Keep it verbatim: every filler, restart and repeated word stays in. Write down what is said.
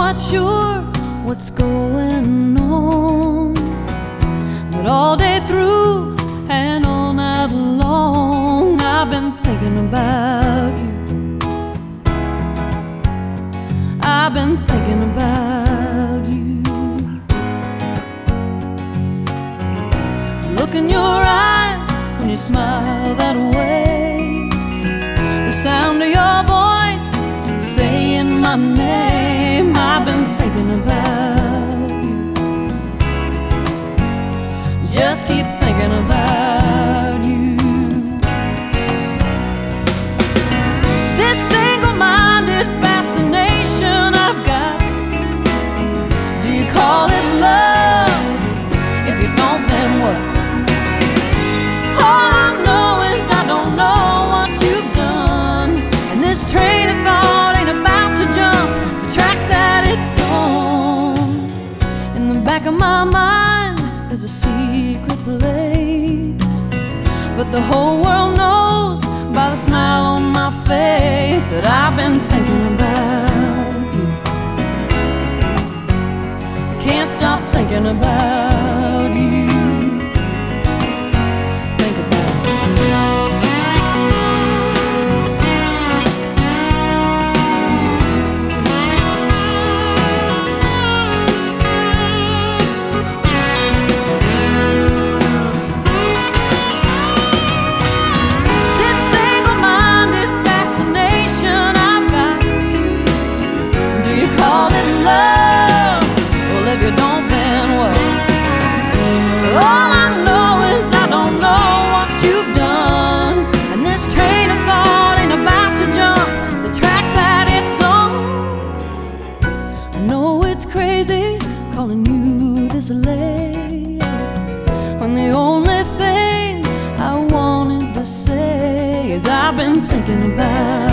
quite sure what's going on, but all day through and all night long I've been thinking about you. I've been thinking about you. Look in your eyes when you smile that way, the sound of your voice saying my name. I've been thinking about you. Just keep thinking about you. This single-minded fascination I've got, do you call it love? If you don't, then what? All I know is I don't know what you've done, and this train of thought ain't about to jump the track that it's on. In the back of my mind there's a secret place, but the whole world knows by the smile on my face that I've been thinking about you. I can't stop thinking about you. Think about you. All I know is I don't know what you've done, and this train of thought ain't about to jump the track that it's on. I know it's crazy calling you this late, when the only thing I wanted to say is I've been thinking about